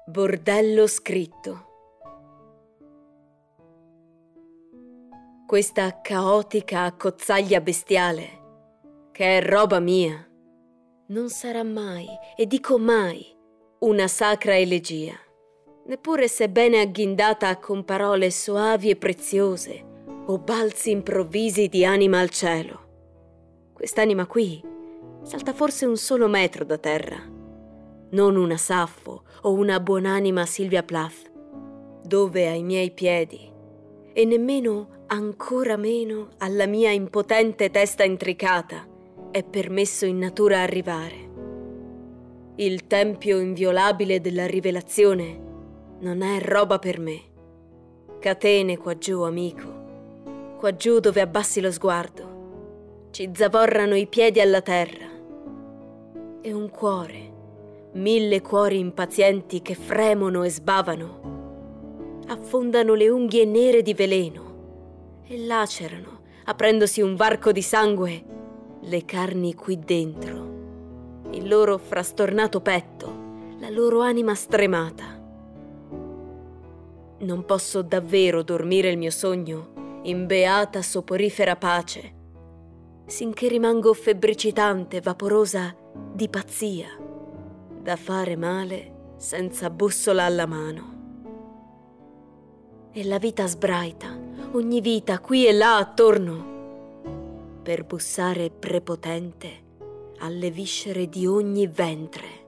Bordello scritto. Questa caotica accozzaglia bestiale, che è roba mia, non sarà mai, e dico mai, una sacra elegia, neppure se bene agghindata con parole soavi e preziose o balzi improvvisi di anima al cielo. Quest'anima qui salta forse un solo metro da terra, non una Saffo o una buonanima Silvia Plath, dove ai miei piedi, e nemmeno ancora meno alla mia impotente testa intricata, è permesso in natura arrivare. Il tempio inviolabile della rivelazione non è roba per me. Catene qua giù, amico, qua giù dove abbassi lo sguardo, ci zavorrano i piedi alla terra, e un cuore, 1000 cuori impazienti che fremono e sbavano, affondano le unghie nere di veleno e lacerano, aprendosi un varco di sangue, le carni qui dentro, il loro frastornato petto, la loro anima stremata. Non posso davvero dormire il mio sogno in beata soporifera pace, sinché rimango febbricitante, vaporosa di pazzia, da fare male senza bussola alla mano. E la vita sbraita, ogni vita qui e là attorno, per bussare prepotente alle viscere di ogni ventre.